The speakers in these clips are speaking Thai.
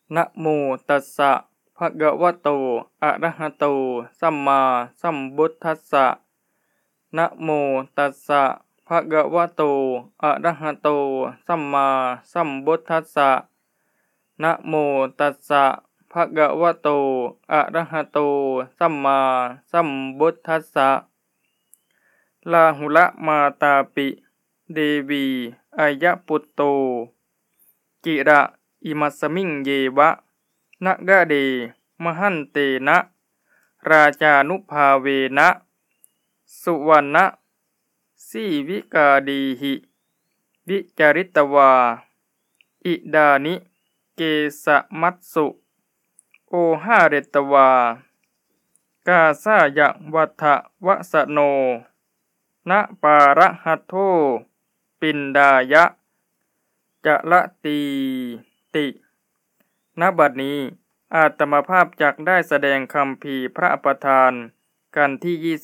นะโมตัสสะภะคะวะโตอะระหะโตสัมมาสัมพุทธัสสะนะโมตัสสะภะคะวะโตอะระหะโตสัมมาสัมพุทธัสสะนะโมตัสสะภะคะวะโตอะระหะโตสัมมาสัมพุทธัสสะลาหุละมาตาปิเดวีอายะปุตโตกิระอิมัสสมิงเยวะนะกะเดมหันเตนะราชานุภาเวนะสุวรรณสีวิกาดีหิวิจาริตวาอิดานิเกสมัตสุโอหาเรตวากาสายะวัฏวสโนนะปาระหัตโธปินดายะจะละตีติณบัดนี้อาตมาภาพจักได้แสดงคัมภีร์พระประธานกันที่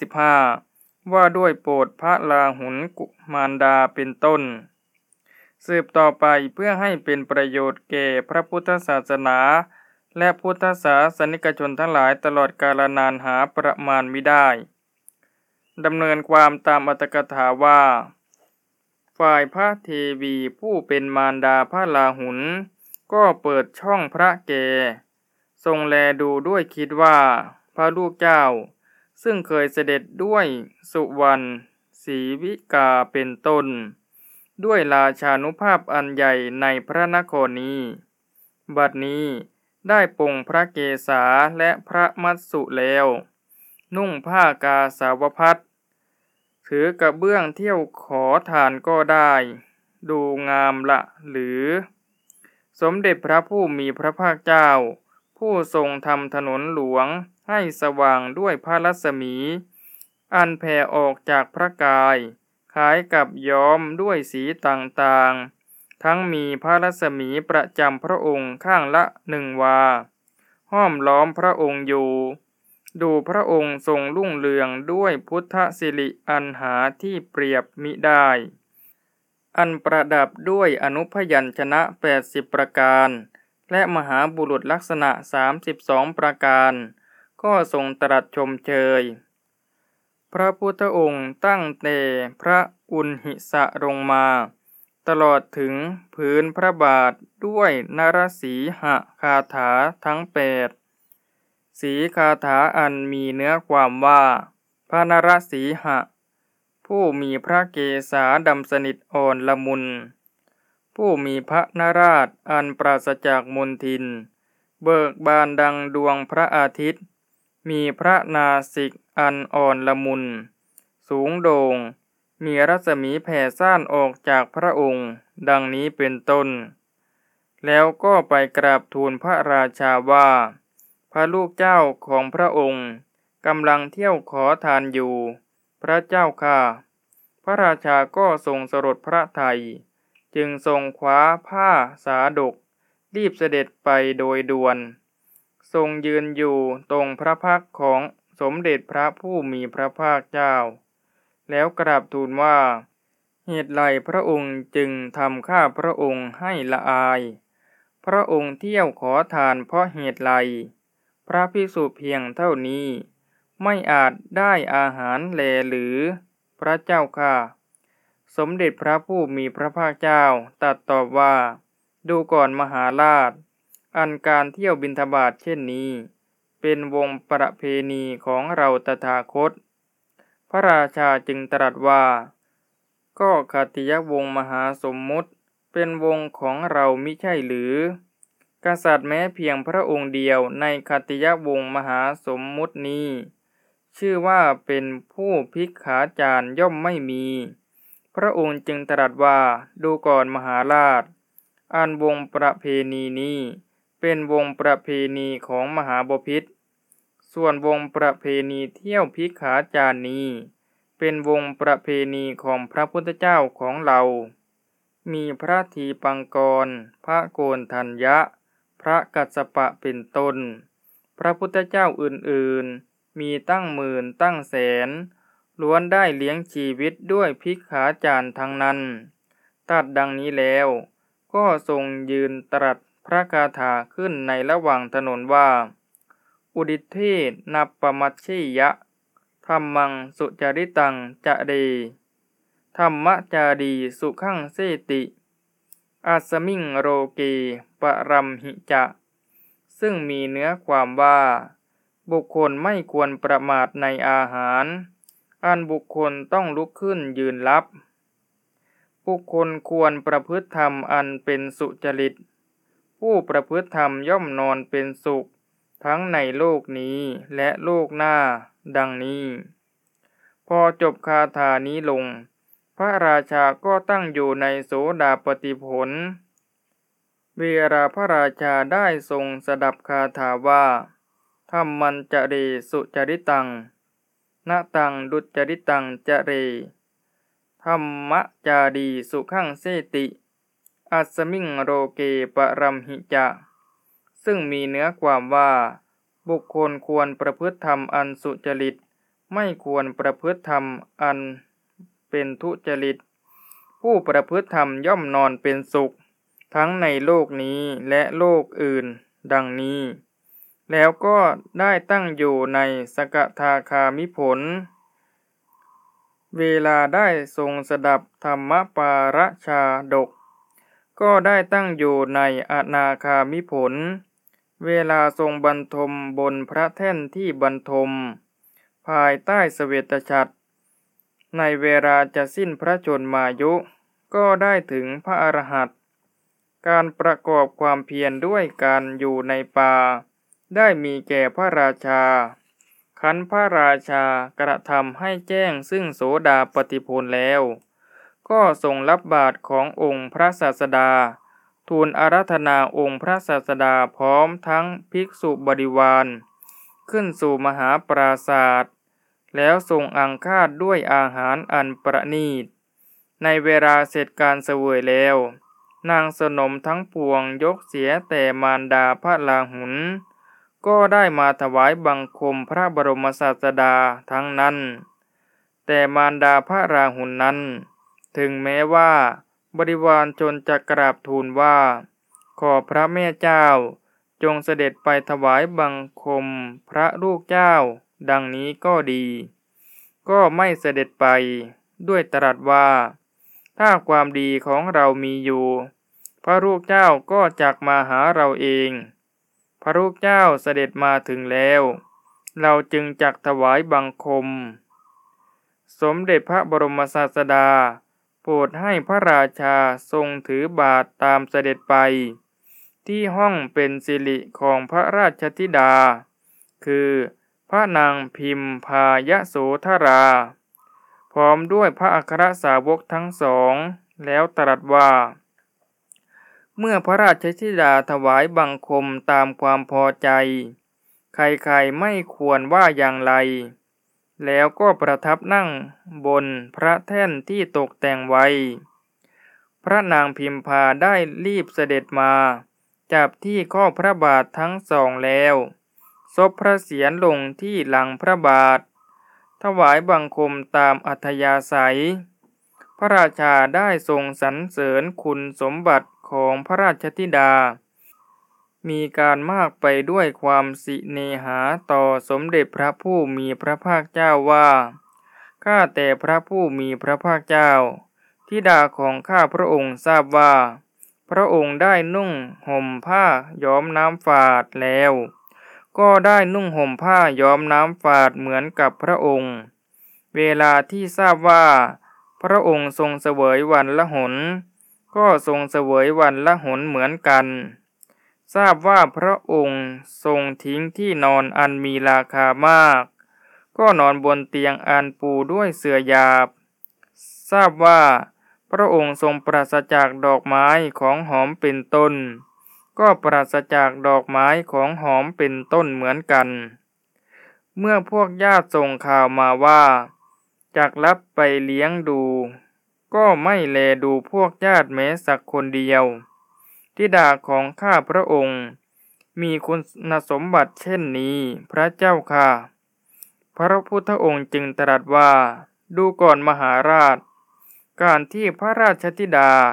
25ว่าด้วยโปรดพระลาหุนกุมารดาเป็นต้นสืบต่อไปเพื่อให้เป็นประโยชน์แก่พระพุทธศาสนาและพุทธศาสนิกชนทั้งหลายตลอดกาลนานหาประมาณมิได้ดำเนินความตามอัตถกถาว่าฝ่ายพระเทวีผู้เป็นมารดาพระลาหุนก็เปิดช่องพระแก่ทรงแลดูด้วยคิดว่าพระลูกเจ้าซึ่งเคยเสด็จด้วยสุวรรณศรีวิกาเป็นต้นด้วยราชานุภาพอันใหญ่ในพระนครนี้บัดนี้ได้ปลงพระเกศาและพระมัสสุแล้วนุ่งผ้ากาสาวพัสถือกระเบื้องเที่ยวขอทานก็ได้ดูงามละหรือสมเด็จพระผู้มีพระภาคเจ้าผู้ทรงทำถนนหลวงให้สว่างด้วยพระรัศมีอันแผ่ออกจากพระกายคล้ายกับย้อมด้วยสีต่างๆทั้งมีพระรัศมีประจำพระองค์ข้างละ1 วาห้อมล้อมพระองค์อยู่ดูพระองค์ทรงรุ่งเรืองด้วยพุทธสิริอันหาที่เปรียบมิได้อันประดับด้วยอนุพยัญชนะ80ประการและมหาบุรุษลักษณะ32ประการก็ทรงตรัสชมเชยพระพุทธองค์ตั้งแต่พระอุณหิสะลงมาตลอดถึงพื้นพระบาทด้วยนรสีหคาถาทั้ง8สีคาถาอันมีเนื้อความว่าพระนรสีหผู้มีพระเกศาดำสนิทอ่อนละมุนผู้มีพระนราชอันปราศจากมลทินเบิกบานดังดวงพระอาทิตย์มีพระนาสิกอันอ่อนละมุนสูงโด่งมีรัศมีแผ่ซ่านออกจากพระองค์ดังนี้เป็นต้นแล้วก็ไปกราบทูลพระราชาว่าพระลูกเจ้าของพระองค์กำลังเที่ยวขอทานอยู่พระเจ้าค่ะพระราชาก็ทรงสลดพระทัยจึงทรงคว้าผ้าสาดกรีบเสด็จไปโดยด่วนทรงยืนอยู่ตรงพระพักตร์ของสมเด็จพระผู้มีพระภาคเจ้าแล้วกราบทูลว่าเหตุไรพระองค์จึงทำข้าพระองค์ให้ละอายพระองค์เที่ยวขอทานเพราะเหตุไรพระภิกษุเพียงเท่านี้ไม่อาจได้อาหารแลหรือพระเจ้าค่ะสมเด็จพระผู้มีพระภาคเจ้าตรัสตอบว่าดูก่อนมหาราชอันการเที่ยวบิณฑบาตเช่นนี้เป็นวงประเพณีของเราตถาคตพระราชาจึงตรัสว่าก็ขัตติยวงศ์มหาสมมุติเป็นวงของเรามิใช่หรือกษัตริย์แม้เพียงพระองค์เดียวในขัตติยวงศ์มหาสมมุตินี้ชื่อว่าเป็นผู้ภิกขาจารย์ย่อมไม่มีพระองค์จึงตรัสว่าดูก่อนมหาราชอันวงประเพณีนี้เป็นวงประเพณีของมหาบพิตรส่วนวงประเพณีเที่ยวภิกขาจารย์นี้เป็นวงประเพณีของพระพุทธเจ้าของเรามีพระทีปังกรพระโกณฑัญญะพระกัสสปะเป็นต้นพระพุทธเจ้าอื่นๆมีตั้งหมื่นตั้งแสนล้วนได้เลี้ยงชีวิตด้วยภิกขาจารย์ทั้งนั้นตรัสดังนี้แล้วก็ทรงยืนตรัสพระคาถาขึ้นในระหว่างถนนว่าอุดิเทนัปปมัชชิยะธัมมังสุจริตังจะเดธัมมจารีสุขังเสติอัสมิงโรเกปรัมหิจะซึ่งมีเนื้อความว่าบุคคลไม่ควรประมาทในอาหารอันบุคคลต้องลุกขึ้นยืนรับบุคคลควรประพฤติธรรมอันเป็นสุจริตผู้ประพฤติธรรมย่อมนอนเป็นสุขทั้งในโลกนี้และโลกหน้าดังนี้พอจบคาถานี้ลงพระราชาก็ตั้งอยู่ในโสดาปัตติผลเวลาพระราชาได้ทรงสดับคาถาว่าธัมมัญจะเรสุจริตังนะตังดุจริตังจะเรธัมมจารีสุขังเสติอัสมิงโรเกปรัมหิจะซึ่งมีเนื้อความว่าบุคคลควรประพฤติธรรมอันสุจริตไม่ควรประพฤติธรรมอันเป็นทุจริตผู้ประพฤติธรรมย่อมนอนเป็นสุขทั้งในโลกนี้และโลกอื่นดังนี้แล้วก็ได้ตั้งอยู่ในสกทาคามิผลเวลาได้ทรงสดับธรรมปาระชาดกก็ได้ตั้งอยู่ในอนาคามิผลเวลาทรงบรรทมบนพระแท่นที่บรรทมภายใต้เสวตฉัตรในเวลาจะสิ้นพระชนมายุก็ได้ถึงพระอรหันต์การประกอบความเพียรด้วยการอยู่ในป่าได้มีแก่พระราชาขันพระราชากระทำให้แจ้งซึ่งโสดาปัตติผลแล้วก็ทรงรับบาตรขององค์พระศาสดาทูลอาราธนาองค์พระศาสดาพร้อมทั้งภิกษุบริวารขึ้นสู่มหาปราศาสน์แล้วทรงอังคาดด้วยอาหารอันประณีตในเวลาเสร็จการเสวยแล้วนางสนมทั้งปวงยกเสียแต่มารดาพระราหุลก็ได้มาถวายบังคมพระบรมศาสดาทั้งนั้นแต่มารดาพระราหุลนั้นถึงแม้ว่าบริวารชนจะกราบทูลว่าขอพระแม่เจ้าจงเสด็จไปถวายบังคมพระลูกเจ้าดังนี้ก็ดีก็ไม่เสด็จไปด้วยตรัสว่าถ้าความดีของเรามีอยู่พระลูกเจ้าก็จักมาหาเราเองพระลูกเจ้าเสด็จมาถึงแล้วเราจึงจักถวายบังคมสมเด็จพระบรมศาสดาโปรดให้พระราชาทรงถือบาตรตามเสด็จไปที่ห้องเป็นสิริของพระราชธิดาคือพระนางพิมพายโสธราพร้อมด้วยพระอัครสาวกทั้งสองแล้วตรัสว่าเมื่อพระราชธิดาถวายบังคมตามความพอใจใครๆไม่ควรว่าอย่างไรแล้วก็ประทับนั่งบนพระแท่นที่ตกแต่งไว้พระนางพิมพาได้รีบเสด็จมาจับที่ข้อพระบาททั้งสองแล้วซบพระเศียรลงที่หลังพระบาทถวายบังคมตามอัธยาศัยพระราชาได้ทรงสรรเสริญคุณสมบัติของพระราชธิดามีการมากไปด้วยความสิเนหาต่อสมเด็จพระผู้มีพระภาคเจ้าว่าข้าแต่พระผู้มีพระภาคเจ้าธิดาของข้าพระองค์ทราบว่าพระองค์ได้นุ่งห่มผ้าย้อมน้ำฝาดแล้วก็ได้นุ่งห่มผ้าย้อมน้ำฝาดเหมือนกับพระองค์เวลาที่ทราบว่าพระองค์ทรงเสวยวันละหนก็ทรงเสวยวันละหนเหมือนกันทราบว่าพระองค์ทรงทิ้งที่นอนอันมีราคามากก็นอนบนเตียงอันปูด้วยเสื่อหยาบทราบว่าพระองค์ทรงปราศจากดอกไม้ของหอมเป็นต้นก็ปราศจากดอกไม้ของหอมเป็นต้นเหมือนกันเมื่อพวกญาติส่งข่าวมาว่าจักรับไปเลี้ยงดูก็ไม่แลดูพวกญาติแม้สักคนเดียวธิดาของข้าพระองค์มีคุณสมบัติเช่นนี้พระเจ้าค่ะพระพุทธองค์จึงตรัสว่าดูก่อนมหาราชการที่พระราชธิดา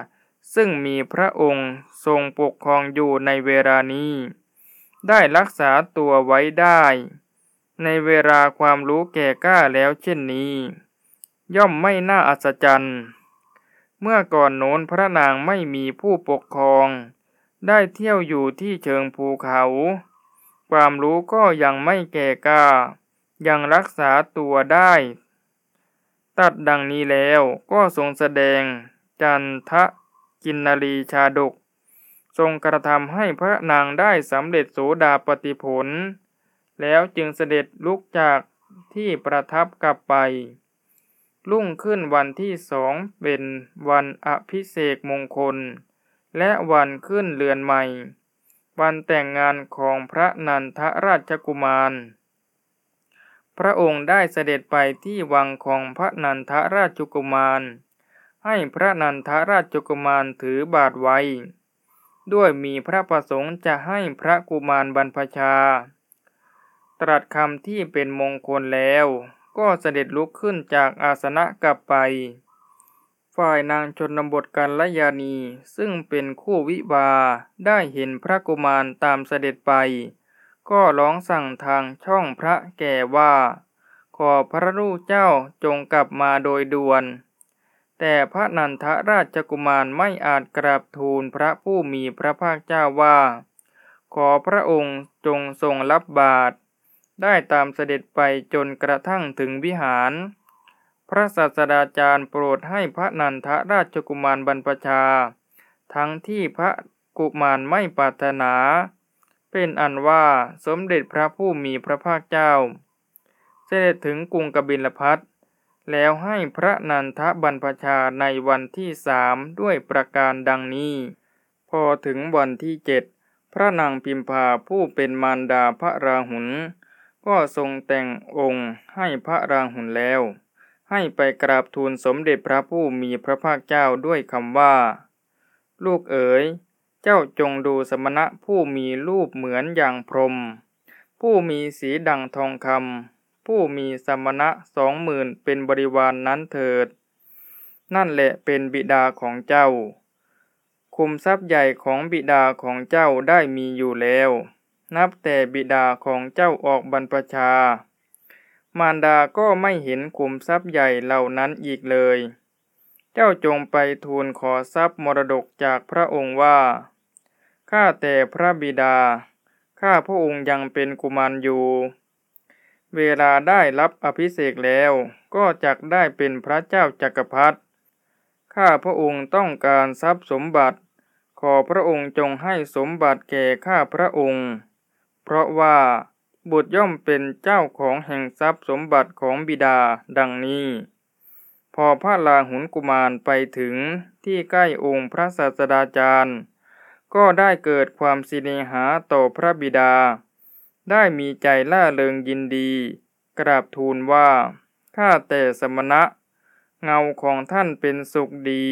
ซึ่งมีพระองค์ทรงปกครองอยู่ในเวลานี้ได้รักษาตัวไว้ได้ในเวลาความรู้แก่กล้าแล้วเช่นนี้ย่อมไม่น่าอัศจรรย์เมื่อก่อนโน้นพระนางไม่มีผู้ปกครองได้เที่ยวอยู่ที่เชิงภูเขาความรู้ก็ยังไม่แก่กล้ายังรักษาตัวได้ตัดดังนี้แล้วก็ทรงแสดงจันทกินนรีชาดกทรงกระทำให้พระนางได้สำเร็จโสดาปัตติผลแล้วจึงเสด็จลุกจากที่ประทับกลับไปรุ่งขึ้นวันที่2เป็นวันอภิเษกมงคลและวันขึ้นเรือนใหม่วันแต่งงานของพระนันทราชกุมารพระองค์ได้เสด็จไปที่วังของพระนันทราชกุมารให้พระนันทราชกุมารถือบาตรไว้ด้วยมีพระประสงค์จะให้พระกุมารบรรพชาตรัสคำที่เป็นมงคลแล้วก็เสด็จลุกขึ้นจากอาสนะกลับไปฝ่ายนางชนบทกัลยาณีซึ่งเป็นคู่วิวาได้เห็นพระกุมารตามเสด็จไปก็ร้องสั่งทางช่องพระแก่ว่าขอพระลูกเจ้าจงกลับมาโดยด่วนแต่พระนันทราชกุมารไม่อาจกราบทูลพระผู้มีพระภาคเจ้าว่าขอพระองค์จงทรงรับบาตรได้ตามเสด็จไปจนกระทั่งถึงวิหารพระศาสดาจารย์โปรดให้พระนันทราชกุมารบรรพชาทั้งที่พระกุมารไม่ปรารถนาเป็นอันว่าสมเด็จพระผู้มีพระภาคเจ้าเสด็จถึงกรุงกบิลพัสแล้วให้พระนันทบรรพชาในวันที่3ด้วยประการดังนี้พอถึงวันที่7พระนางพิมพาผู้เป็นมารดาพระราหุลก็ทรงแต่งองค์ให้พระราหุลแล้วให้ไปกราบทูลสมเด็จพระผู้มีพระภาคเจ้าด้วยคำว่าลูกเอ๋ยเจ้าจงดูสมณะผู้มีรูปเหมือนอย่างพรหมผู้มีสีดั่งทองคำผู้มีสมณะ20,000เป็นบริวารนนั้นเถิดนั่นแหละเป็นบิดาของเจ้าคุมทรัพย์ใหญ่ของบิดาของเจ้าได้มีอยู่แล้วนับแต่บิดาของเจ้าออกบรรพชามารดาก็ไม่เห็นคุมทรัพย์ใหญ่เหล่านั้นอีกเลยเจ้าจงไปทูลขอทรัพย์มรดกจากพระองค์ว่าข้าแต่พระบิดาข้าพระองค์ยังเป็นกุมารอยู่เวลาได้รับอภิเษกแล้วก็จักได้เป็นพระเจ้าจักรพรรดิข้าพระองค์ต้องการทรัพย์สมบัติขอพระองค์จงให้สมบัติแก่ข้าพระองค์เพราะว่าบุตรย่อมเป็นเจ้าของแห่งทรัพย์สมบัติของบิดาดังนี้พอพระราหุลกุมารไปถึงที่ใกล้องค์พระศาสดาจารย์ก็ได้เกิดความสิเนหาต่อพระบิดาได้มีใจล่าเริงยินดีกราบทูลว่าข้าแต่สมณะเงาของท่านเป็นสุขดี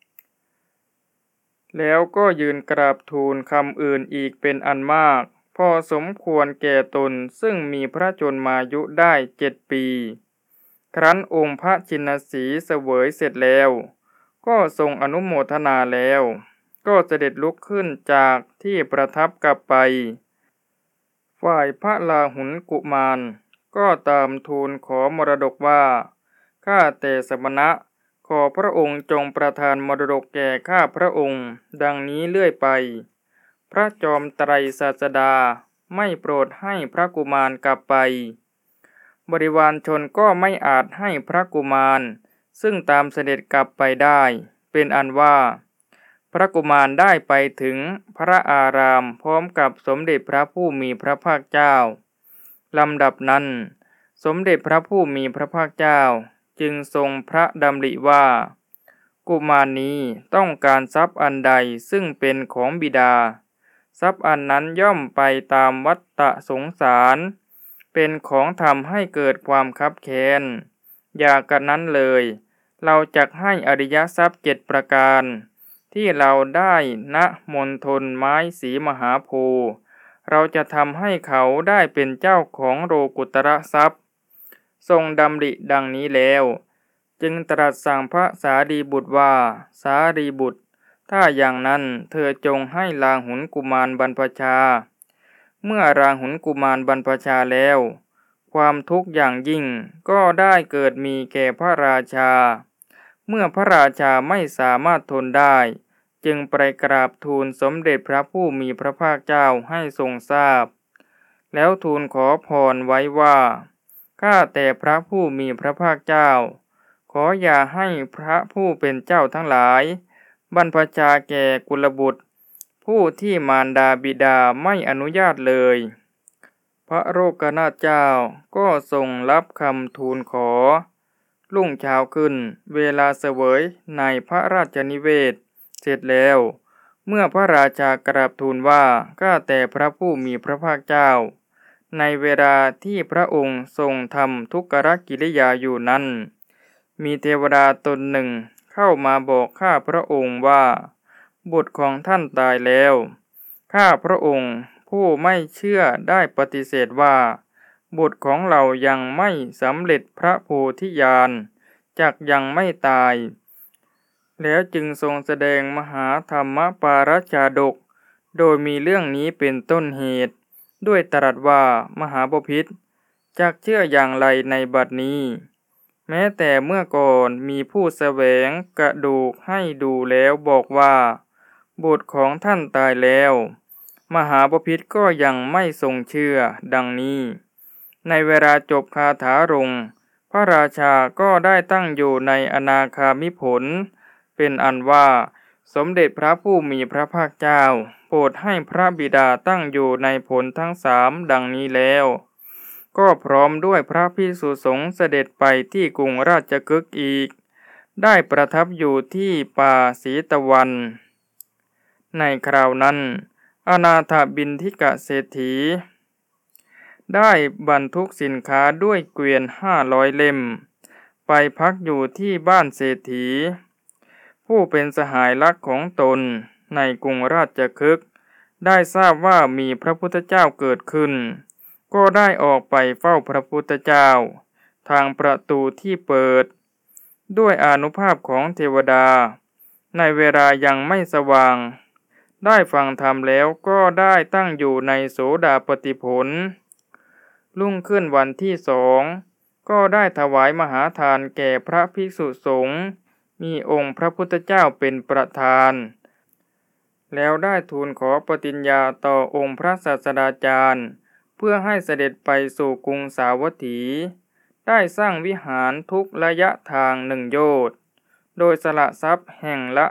แล้วก็ยืนกราบทูลคำอื่นอีกเป็นอันมากพอสมควรแก่ตนซึ่งมีพระชนมายุได้7 ปีครั้นองค์พระชินสีห์เสวยเสร็จแล้วก็ทรงอนุโมทนาแล้วก็เสด็จลุกขึ้นจากที่ประทับกลับไปฝ่ายพระราหุลกุมารก็ตามทูลขอมรดกว่าข้าแต่สมณะขอพระองค์จงประทานมรดกแก่ข้าพระองค์ดังนี้เลื่อยไปพระจอมไตรศาสดาไม่โปรดให้พระกุมารกลับไปบริวารชนก็ไม่อาจให้พระกุมารซึ่งตามเสด็จกลับไปได้เป็นอันว่าพระกุมารได้ไปถึงพระอารามพร้อมกับสมเด็จพระผู้มีพระภาคเจ้าลำดับนั้นสมเด็จพระผู้มีพระภาคเจ้าจึงทรงพระดำริว่ากุมารนี้ต้องการทรัพย์อันใดซึ่งเป็นของบิดาทรัพย์อันนั้นย่อมไปตามวัฏฏะสงสารเป็นของทำให้เกิดความคับแค้นอย่ากระนั้นเลยเราจักให้อริยทรัพย์7ประการที่เราได้ณมณฑลไม้สีมหาโพธิ์เราจะทำให้เขาได้เป็นเจ้าของโลกุตระทรัพย์ทรงดำริดังนี้แล้วจึงตรัสสั่งพระสารีบุตรว่าสารีบุตรถ้าอย่างนั้นเธอจงให้ราหุลกุมารบรรพชาเมื่อราหุลกุมารบรรพชาแล้วความทุกข์อย่างยิ่งก็ได้เกิดมีแก่พระราชาเมื่อพระราชาไม่สามารถทนได้จึงไปกราบทูลสมเด็จพระผู้มีพระภาคเจ้าให้ทรงทราบแล้วทูลขอพรไว้ว่าข้าแต่พระผู้มีพระภาคเจ้าขออย่าให้พระผู้เป็นเจ้าทั้งหลายบรรพชาแก่กุลบุตรผู้ที่มารดาบิดาไม่อนุญาตเลยพระโลกนาถเจ้าก็ทรงรับคำทูลขอรุ่งเช้าขึ้นเวลาเสวยในพระราชนิเวศเสร็จแล้วเมื่อพระราชากราบทูลว่าข้าแต่พระผู้มีพระภาคเจ้าในเวลาที่พระองค์ทรงทำทุกขกิริยาอยู่นั้นมีเทวดาตนหนึ่งเข้ามาบอกข้าพระองค์ว่าบุตรของท่านตายแล้วข้าพระองค์ผู้ไม่เชื่อได้ปฏิเสธว่าบุตรของเรายังไม่สำเร็จพระโพธิญาณจักยังไม่ตายแล้วจึงทรงแสดงมหาธรรมปาราชาดกโดยมีเรื่องนี้เป็นต้นเหตุด้วยตรัสว่ามหาบพิตรจักเชื่ออย่างไรในบัดนี้แม้แต่เมื่อก่อนมีผู้แสวงกระดูกให้ดูแล้วบอกว่าบุตรของท่านตายแล้วมหาบพิตรก็ยังไม่ทรงเชื่อดังนี้ในเวลาจบคาถารงพระราชาก็ได้ตั้งอยู่ในอนาคามิผลเป็นอันว่าสมเด็จพระผู้มีพระภาคเจ้าโปรดให้พระบิดาตั้งอยู่ในผลทั้งสามดังนี้แล้วก็พร้อมด้วยพระภิกษุสงฆ์เสด็จไปที่กรุงราชคฤห์อีกได้ประทับอยู่ที่ป่าสีตะวันในคราวนั้นอนาถบิณฑิกเศรษฐีได้บรรทุกสินค้าด้วยเกวียน500 เล่มไปพักอยู่ที่บ้านเศรษฐีผู้เป็นสหายรักของตนในกรุงราชคฤห์ได้ทราบว่ามีพระพุทธเจ้าเกิดขึ้นก็ได้ออกไปเฝ้าพระพุทธเจ้าทางประตูที่เปิดด้วยอานุภาพของเทวดาในเวลายังไม่สว่างได้ฟังธรรมแล้วก็ได้ตั้งอยู่ในโสดาปัตติผลรุ่งขึ้นวันที่2ก็ได้ถวายมหาทานแก่พระภิกษุสงฆ์มีองค์พระพุทธเจ้าเป็นประธานแล้วได้ทูลขอปฏิญญาต่อองค์พระศาสดาจารย์เพื่อให้เสด็จไปสู่กรุงสาวัตถีได้สร้างวิหารทุกระยะทาง1 โยชน์โดยสละทรัพย์แห่งละ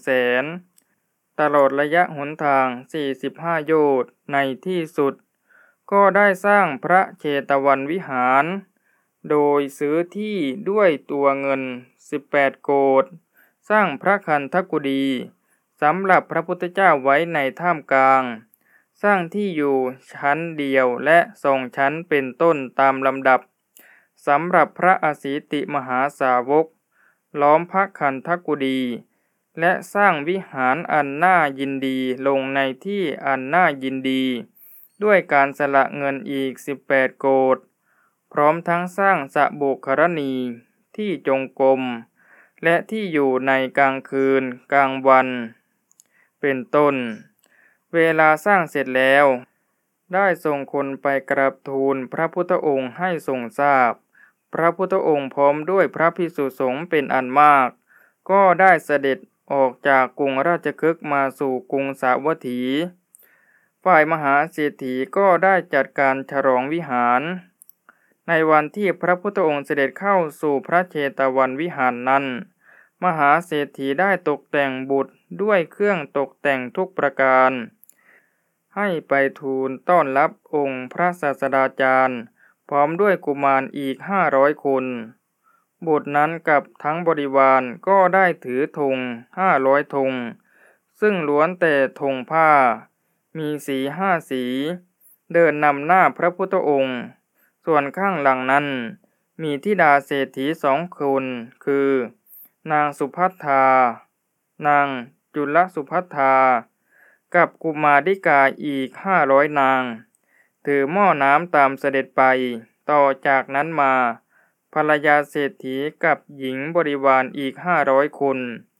100,000ตลอดระยะหนทาง45 โยชน์ในที่สุดก็ได้สร้างพระเชตวันวิหารโดยซื้อที่ด้วยตัวเงิน18 โกฏสร้างพระคันธกุฎีสำหรับพระพุทธเจ้าไว้ในท่ามกลางสร้างที่อยู่ชั้นเดียวและ2 ชั้นเป็นต้นตามลำดับสำหรับพระอสีติมหาสาวกล้อมพระคันธกุฎีและสร้างวิหารอันน่ายินดีลงในที่อันน่ายินดีด้วยการสละเงินอีก18 โกฏพร้อมทั้งสร้างสะโบกรณีที่จงกรมและที่อยู่ในกลางคืนกลางวันเป็นต้นเวลาสร้างเสร็จแล้วได้ส่งคนไปกราบทูลพระพุทธองค์ให้ทรงทราบพระพุทธองค์พร้อมด้วยพระภิกษุสงฆ์เป็นอันมากก็ได้เสด็จออกจากกรุงราชคฤห์มาสู่กรุงสาวัตถีฝ่ายมหาเศรษฐีก็ได้จัดการฉลองวิหารในวันที่พระพุทธองค์เสด็จเข้าสู่พระเชตวันวิหารนั้นมหาเศรษฐีได้ตกแต่งบุตรด้วยเครื่องตกแต่งทุกประการให้ไปทูลต้อนรับองค์พระศาสดาจารย์พร้อมด้วยกุมารอีก500 คนบุตรนั้นกับทั้งบริวารก็ได้ถือธง500 ธงซึ่งล้วนแต่ธงผ้ามีสี5 สีเดินนำหน้าพระพุทธองค์ส่วนข้างหลังนั้นมีธิดาเศรษฐี2 คนคือนางสุภัทธานางจุลสุภัทธากับกุมาริกาอีก500 นางถือหม้อน้ำตามเสด็จไปต่อจากนั้นมาภรรยาเศรษฐีกับหญิงบริวารอีก500 คน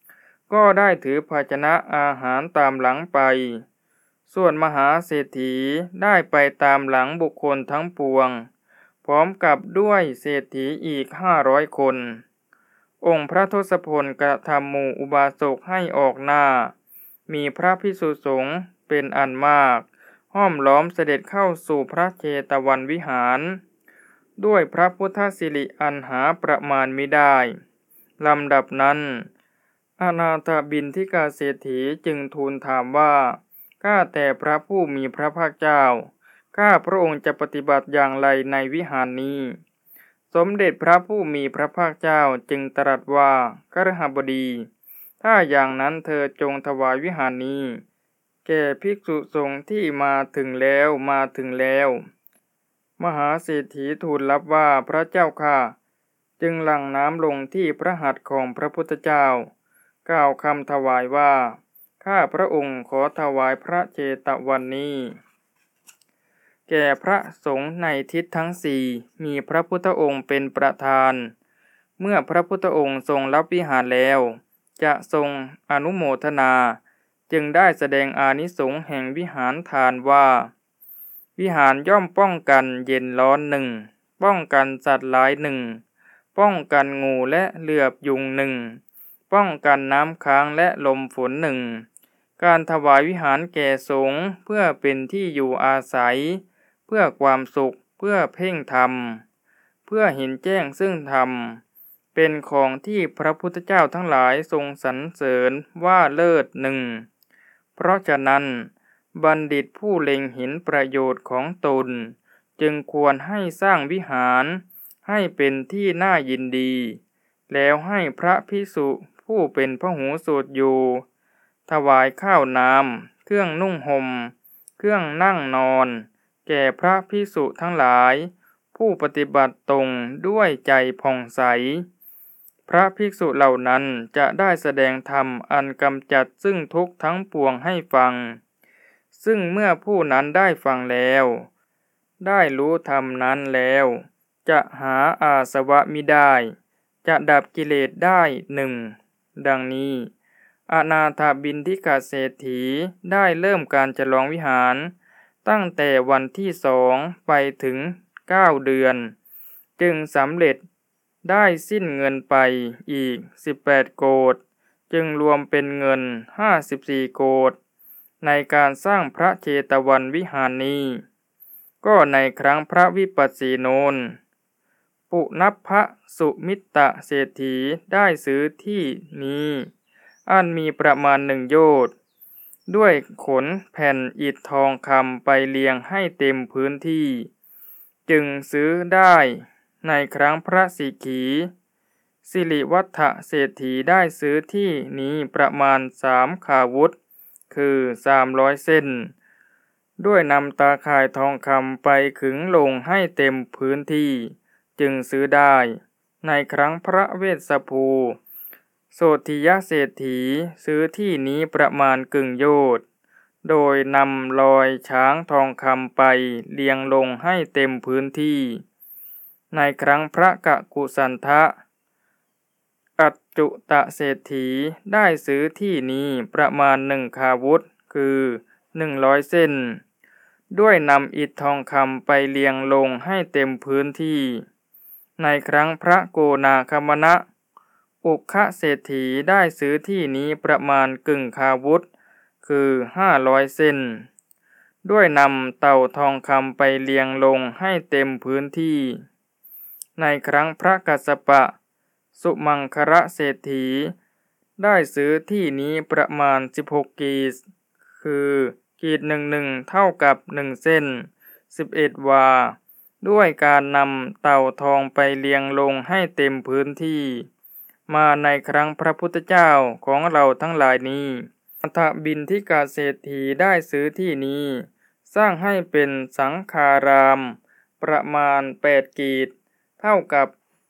ก็ได้ถือภาชนะอาหารตามหลังไปส่วนมหาเศรษฐีได้ไปตามหลังบุคคลทั้งปวงพร้อมกับด้วยเศรษฐีอีก500 คนองค์พระทศพลกระทำหมู่อุบาสกให้ออกหน้ามีพระภิกษุสงฆ์เป็นอันมากห้อมล้อมเสด็จเข้าสู่พระเชตวันวิหารด้วยพระพุทธสิริอันหาประมาณมิได้ลำดับนั้นอนาถบิณฑิกเศรษฐีจึงทูลถามว่าข้าแต่พระผู้มีพระภาคเจ้าข้าพระองค์จะปฏิบัติอย่างไรในวิหารนี้สมเด็จพระผู้มีพระภาคเจ้าจึงตรัสว่าคฤหบดีถ้าอย่างนั้นเธอจงถวายวิหารนี้แก่ภิกษุสงฆ์ที่มาถึงแล้วมหาเศรษฐีทูลรับว่าพระเจ้าข้าจึงหลั่งน้ำลงที่พระหัตถ์ของพระพุทธเจ้ากล่าวคำถวายว่าข้าพระองค์ขอถวายพระเจตวันนี้แก่พระสงฆ์ในทิศทั้งสี่มีพระพุทธองค์เป็นประธานเมื่อพระพุทธองค์ทรงรับวิหารแล้วจะทรงอนุโมทนาจึงได้แสดงอานิสงส์แห่งวิหารทานว่าวิหารย่อมป้องกันเย็นร้อนหนึ่งป้องกันสัตว์ร้ายหนึ่งป้องกันงูและเหลือบยุงหนึ่งป้องกันน้ำค้างและลมฝนหนึ่งการถวายวิหารแก่สงฆ์เพื่อเป็นที่อยู่อาศัยเพื่อความสุขเพื่อเพ่งธรรมเพื่อเห็นแจ้งซึ่งธรรมเป็นของที่พระพุทธเจ้าทั้งหลายทรงสรรเสริญว่าเลิศหนึ่งเพราะฉะนั้นบัณฑิตผู้เล็งเห็นประโยชน์ของตนจึงควรให้สร้างวิหารให้เป็นที่น่ายินดีแล้วให้พระภิกษุผู้เป็นพหูสูตรอยู่ถวายข้าวน้ำเครื่องนุ่งห่มเครื่องนั่งนอนแก่พระภิกษุทั้งหลายผู้ปฏิบัติตรงด้วยใจผ่องใสพระภิกษุเหล่านั้นจะได้แสดงธรรมอันกำจัดซึ่งทุกข์ทั้งปวงให้ฟังซึ่งเมื่อผู้นั้นได้ฟังแล้วได้รู้ธรรมนั้นแล้วจะหาอาสวะมิได้จะดับกิเลสได้หนึ่งดังนี้อนาถบิณฑิกเศรษฐีได้เริ่มการฉลองวิหารตั้งแต่วันที่2ไปถึง9 เดือนจึงสำเร็จได้สิ้นเงินไปอีก18 โกฏจึงรวมเป็นเงิน54 โกฏในการสร้างพระเชตวันวิหารนี้ก็ในครั้งพระวิปัสสีโนนปุณพพสุมิตตเศรษฐีได้ซื้อที่นี้อันมีประมาณ1 โยชน์ด้วยขนแผ่นอิฐทองคำไปเรียงให้เต็มพื้นที่จึงซื้อได้ในครั้งพระสิกขีสิริวัฒเศรษฐีได้ซื้อที่นี้ประมาณ3 ขาวุธคือ300 เส้นด้วยนำตาข่ายทองคำไปขึงลงให้เต็มพื้นที่จึงซื้อได้ในครั้งพระเวสสภูโสธิยเศรษฐีซื้อที่นี้ประมาณกึ่งโยชน์โดยนำรอยช้างทองคำไปเรียงลงให้เต็มพื้นที่ในครั้งพระกกุสันทะอัจจุตเศรษฐีได้ซื้อที่นี้ประมาณ1 ขาวุธคือ100 เส้นด้วยนำอิฐทองคำไปเรียงลงให้เต็มพื้นที่ในครั้งพระโกนาคมณะอุคเศรษฐีได้ซื้อที่นี้ประมาณกึ่งขาวุธคือ500 เส้นด้วยนำเต่าทองคำไปเรียงลงให้เต็มพื้นที่ในครั้งพระกัสสปะสุมังคระเศรษฐีได้ซื้อที่นี้ประมาณ16 กีฏคือกีฏหนึ่งเท่ากับ1 เส้น11 วาด้วยการนำเต่าทองไปเรียงลงให้เต็มพื้นที่มาในครั้งพระพุทธเจ้าของเราทั้งหลายนี้อนาถบิณฑิกเศรษฐีได้ซื้อที่นี้สร้างให้เป็นสังฆารามประมาณ8 กีฏเท่ากับ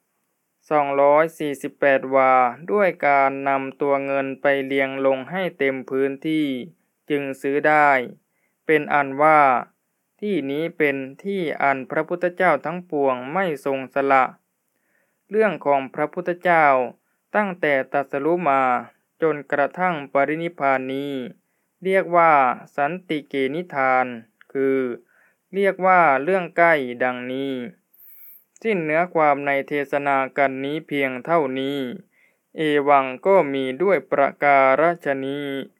248 วาด้วยการนำตัวเงินไปเรียงลงให้เต็มพื้นที่จึงซื้อได้เป็นอันว่าที่นี้เป็นที่อันพระพุทธเจ้าทั้งปวงไม่ทรงสละเรื่องของพระพุทธเจ้าตั้งแต่ตรัสรู้มาจนกระทั่งปรินิพพานนี้เรียกว่าสันติเกนิทานคือเรียกว่าเรื่องใกล้ดังนี้สิ้นเนื้อความในเทศนากันนี้เพียงเท่านี้เอวังก็มีด้วยประการฉนี้